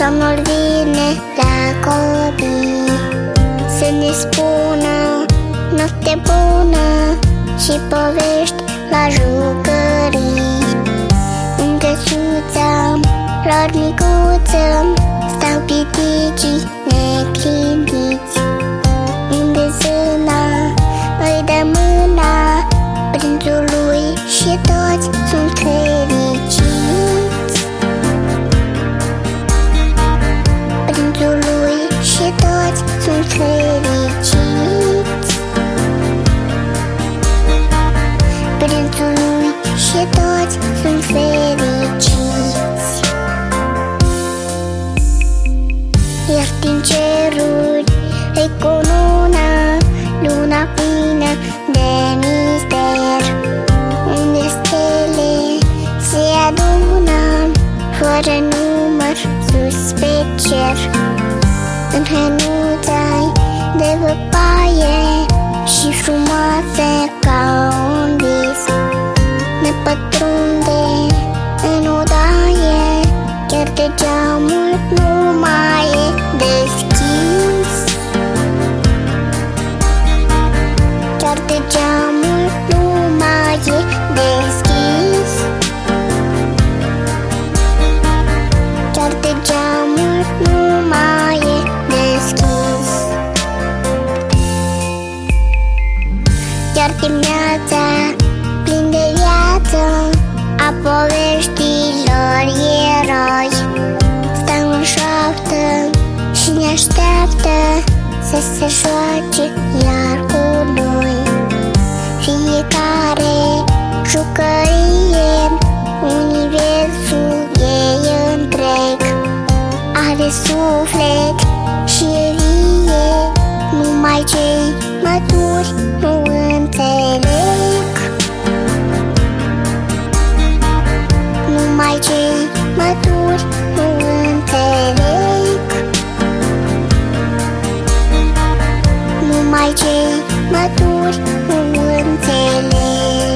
Somnul vine la copii să ne spună noapte bună și povești la jucării. În căsuța lor micuță stau piticii neclintiți, unde zâna îi dă mâna prințului și toți sunt fericiți. Prințului și toți sunt fericiți. Prințului și toți sunt fericiți. Iar din ceruri îi cunună luna plină de mister, unde stele se adună fără număr sus pe cer. În hănuța-i de văpaie și frumoase ca un vis, ne pătrunde în odaie, chiar de geamul nu mai e deschis. Chiar de geamul nu mai e deschis. Chiar de geamul nu mai e deschis. Iar dimineața, plin de viață, a poveștilor eroi, stau în șoaptă și ne așteaptă să se joace iar cu noi. Fiecare jucărie, universul ei întreg, are suflet și e vie, numai cei maturi nu înțeleg. Numai cei maturi nu înțeleg. Numai cei maturi nu înțeleg.